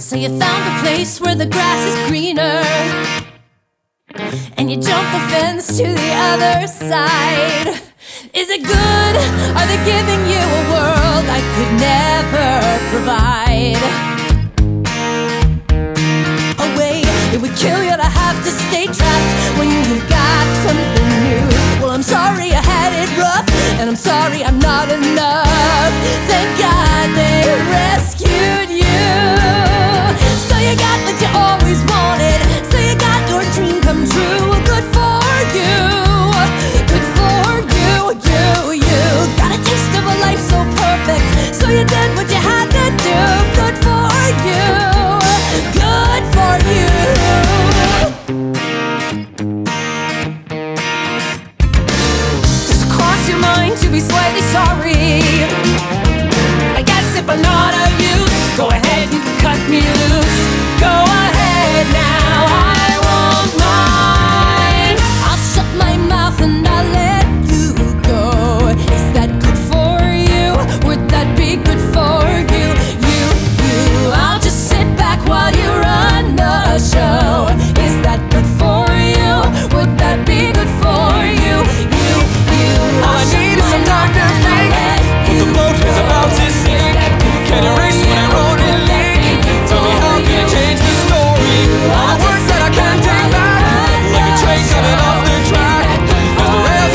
So you found a place where the grass is greener, and you jump the fence to the other side. Is it good? Are they giving you a world I could never provide? Oh wait, it would kill you to have to stay trapped when you've got something new. Well, I'm sorry I had it rough, and I'm sorry I'm not enough. Thank God they rescued you. So you got what you always wanted, so you got your dream come true. Good for you, good for you, you got a taste of a life so perfect, so you did what you had to do. Good for you, good for you. Does it cross your mind to be slightly sorry